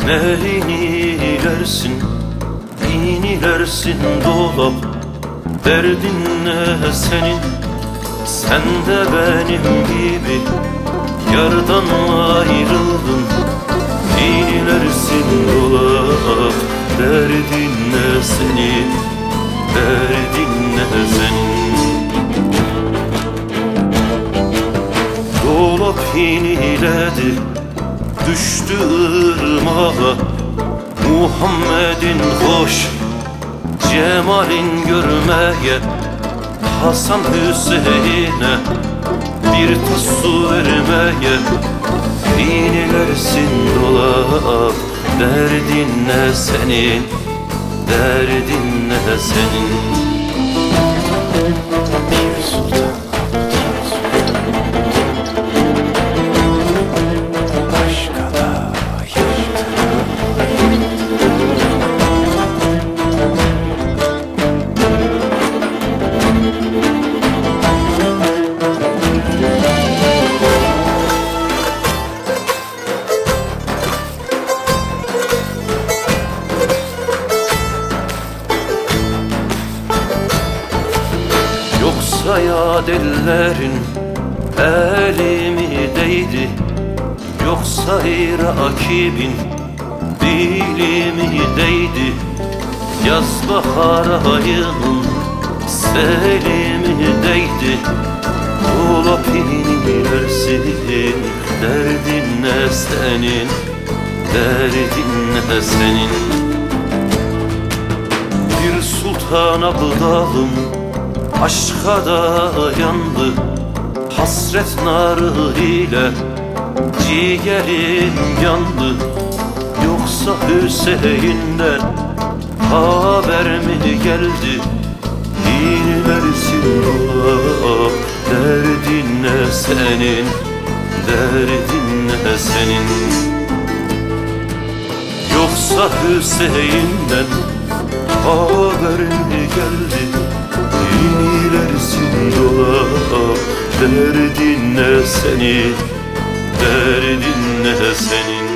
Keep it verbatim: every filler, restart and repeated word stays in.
Neynilersin, inilersin dolap. Derdin ne senin, sen de benim gibi yardan ayrıldın. İnilersin dolap. Derdin ne senin, derdin ne senin. Dolap iniledi, düştü ırmağa. Muhammed'in hoş cemalin görmeye, Hasan Hüseyin'e bir tas su vermeye. İnilersin dolap. Derdin ne senin, derdin ne senin. Bir sultan yoksa yad ellerin elimi değdi, yoksa rakibin dilimi değdi. Yaz bahar ayının selimi değdi. Dolap inilersin, derdin ne senin, derdin ne senin. Bir sultan abdalım aşka da yandı, hasret narı ile ciğerim yandı. Yoksa Hüseyin'den haber mi geldi? İnilersin dolap. Derdin ne senin, derdin ne senin. Yoksa Hüseyin'den haber mi geldi? İnilersin dolap. Derdin ne senin, derdin ne senin.